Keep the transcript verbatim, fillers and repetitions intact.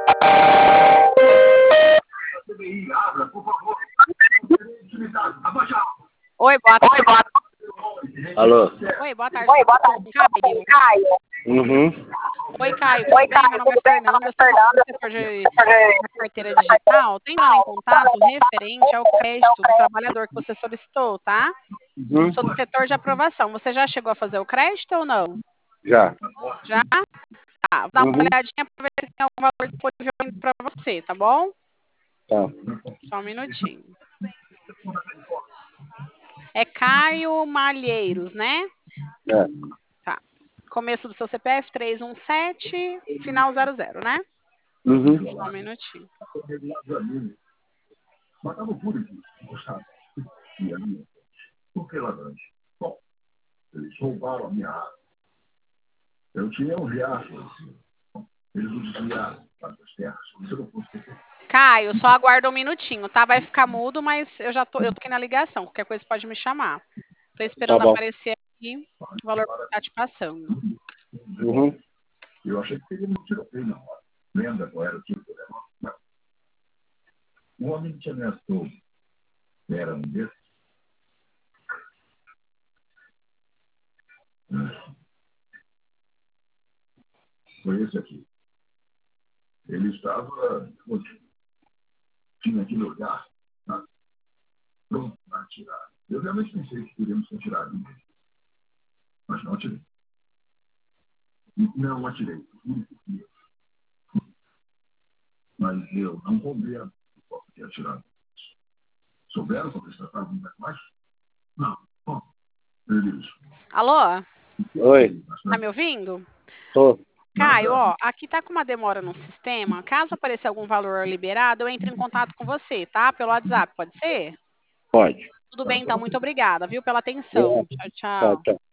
Oi, boa tarde. Alô? Oi, boa tarde. Oi, boa tarde. Caio. Caio. Uhum. Oi, Caio. Tudo bem? Meu nome é Fernanda. Eu sou do setor de, da carteira digital. Estou entrando em contato referente ao crédito do trabalhador que você solicitou, tá? Uhum. Sou do setor de aprovação. Você já chegou a fazer o crédito ou não? Já. Já? Tá. Vou dar uma Uhum. olhadinha para ver se tem algum valor disponível para você, tá bom? Tá. Só um minutinho. É Caio Malheiros, né? É. Tá. Começo do seu C P F três um sete, final zero zero, né? Uhum. Só um minutinho. Por que ladrões? Bom, eles roubaram a minha água. Eu tinha um riacho. Eles o desviaram para as terras. Se eu não fosse Caio, só aguarda um minutinho, tá? Vai ficar mudo, mas eu já tô, eu tô aqui na ligação. Qualquer coisa pode me chamar. Tô esperando Tá bom. aparecer aqui o valor que tá te passando. Uhum. eu achei que teria um tiroteio na hora. Lembra qual era o tipo dela? Não. O homem que te ameaçou era um desses? Hum. Foi esse aqui. Ele estava... Tinha aquele olhar, tá? Pronto para atirar. Eu realmente pensei que teríamos atirado nele. Mas não atirei. Não atirei. Mas eu não roubei a foto de atirado. Souberam como eles tratavam muito mais? Não. Bom, eles... Alô? Oi. Tá me ouvindo? Tô. Caio, ó, aqui tá com uma demora no sistema. Caso apareça algum valor liberado, eu entre em contato com você, tá? Pelo WhatsApp, pode ser? Pode. Tudo bem, então. Muito obrigada, viu, pela atenção. Tchau, Tá, tchau. tchau.